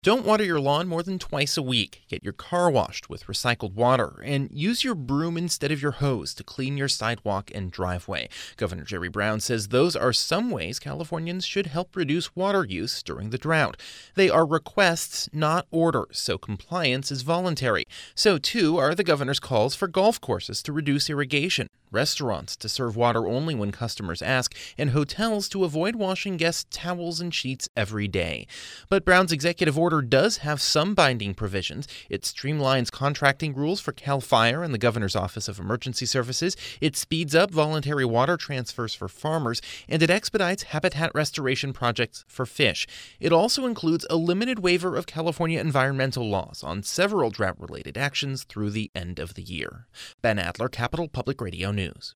Don't water your lawn more than twice a week. Get your car washed with recycled water and use your broom instead of your hose to clean your sidewalk and driveway. Governor Jerry Brown says those are some ways Californians should help reduce water use during the drought. They are requests, not orders, so compliance is voluntary. So too are the governor's calls for golf courses to reduce irrigation, restaurants to serve water only when customers ask, and hotels to avoid washing guests' towels and sheets every day. But Brown's executive order does have some binding provisions. It streamlines contracting rules for CAL FIRE and the Governor's Office of Emergency Services. It speeds up voluntary water transfers for farmers, and it expedites habitat restoration projects for fish. It also includes a limited waiver of California environmental laws on several drought-related actions through the end of the year. Ben Adler, Capital Public Radio News.